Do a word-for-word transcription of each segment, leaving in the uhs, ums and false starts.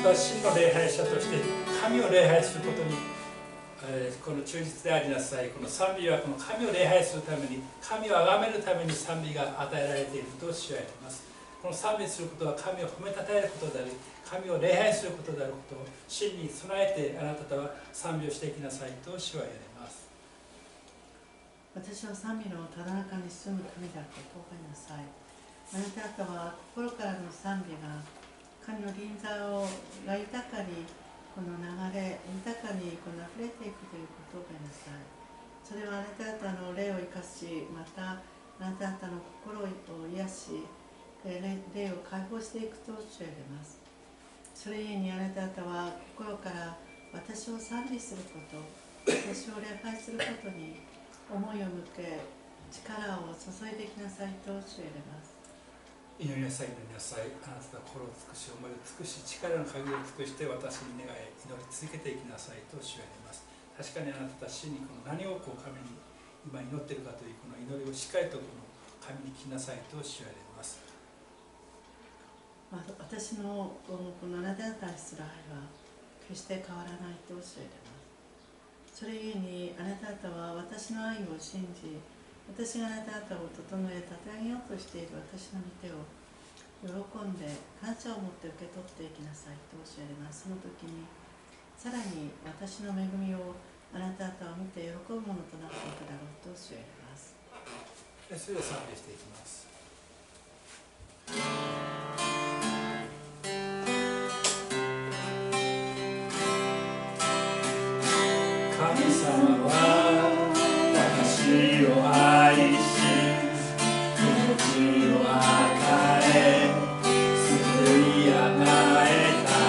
たは真の礼拝者として神を礼拝することに、えー、この忠実でありなさい。この賛美はこの神を礼拝するために、神を崇めるために賛美が与えられていると主は言います。この賛美することは神を褒めたたえることであり、神を礼拝することであることを真に備えてあなた方は賛美をしていきなさいと主は言われます。 私は賛美のただ中に住む神だと告げなさい。あなた方は心からの賛美が神の臨在をが豊かにこの流れ、豊かにこの溢れていくということを告げなさい。それはあなた方の霊を生かし、またあなた方の心を癒し、霊を解放していくと主は言われます。それゆえにあなた方は心から私を賛美すること、私を礼拝することに思いを向け、力を注いでいきなさいと主は言われます。 祈りなさい、祈りなさい。あなたは心を尽くし、思いを尽くし、力の限りを尽くして私に願い、祈り続けていきなさいと主は言われます。確かにあなたは主にこの何をこう神に今祈っているかというこの祈りをしっかりとこの神に聞きなさいと主は言われます。 私のこのあなた方にする愛は決して変わらないと主は言われます。それゆえにあなた方は私の愛を信じ、私があなた方を整え、立て上げようとしている私の御手を喜んで感謝を持って受け取っていきなさいと教えます。その時にさらに私の恵みをあなた方を見て喜ぶものとなっていくだろうと教えます。 それでは賛美していきます。神様は私を愛し、命を与え、救い与えた。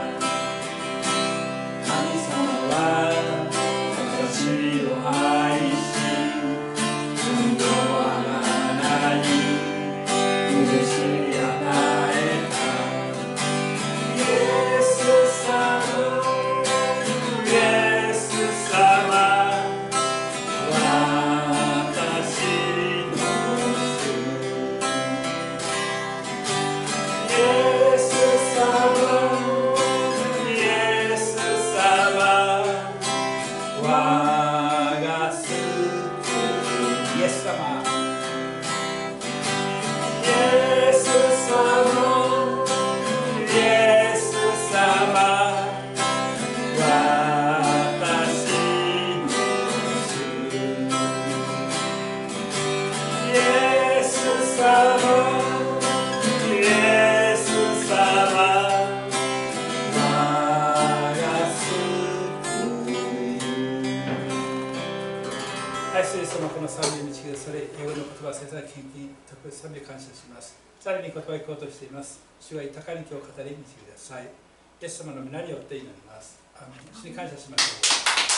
神様は私を愛し、運動あがない許し与えた。イエス様、イエス様、賛美感謝します。さらに言葉を聞こうとしています。主は豊かに今日語り導いてください。イエス様の皆によって祈ります。アーメン。主に感謝しましょう。